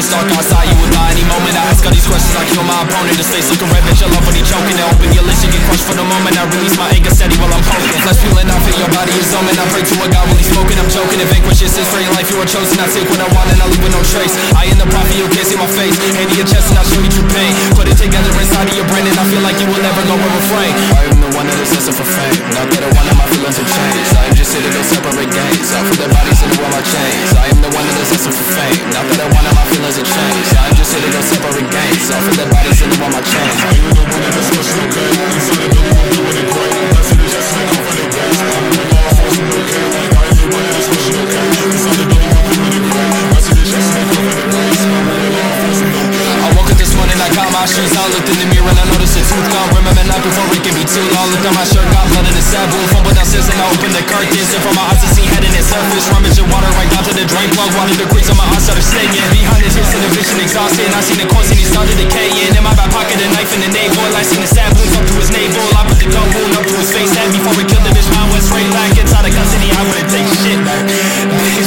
it's dark outside, you would lie any moment. I ask all these questions, I kill my opponent. His face looking red, bitch, I love when he choking. They open your lips, you get crushed for the moment. I release my anger steady while I'm poking. Flesh feeling, I feel your body is omen. I pray to a God while he's smoking. I'm joking, if vanquish is for your life, you are chosen. I take what I want and I leave with no trace. I am the prophet, you can't see my face. Hand to your chest and I'll show you true pain. Put it together inside of your brain and I feel like you will never go and refrain. I am the one that is listening for fame. Not that I wanted my feelings to change. I am just here to go separate games. I put their bodies into all my chains. I am the one that is listening for fame. Not that I wanted my feelings to change. I am just here to go separate games. I put their bodies into all my chains. I am the one that is listening for fame. Inside of the room doing it great. That's it, it's just like over the base. I'm the law forcing the okay. Like I am the one that is pushing okay. Inside of the room doing it great. That's it, it's just like over the base. I'm the law forcing the okay. I woke up this morning, I got my shoes on. Looked in the mirror and I noticed a tooth gone. Remember night before it can be too long. Looked on my shirt, got blood in the sad wound. Fumbled downstairs and I opened the curtains. And from my eyes to see head in its surface. Rummaging water right down to the drain plug. Water the creeks on my eyes started staying. Behind his hips in the vision exhausted. I seen the corpse and he started decaying. In my back pocket a knife and a navel. I seen the stab wounds up to his navel. I put the gun wound up to his face. And before we killed the bitch, mine went straight back inside the custody. I wouldn't take shit back. Bitch.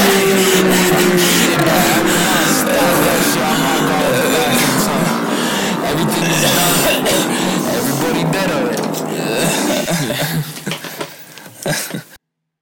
Everything is done. Everybody dead already.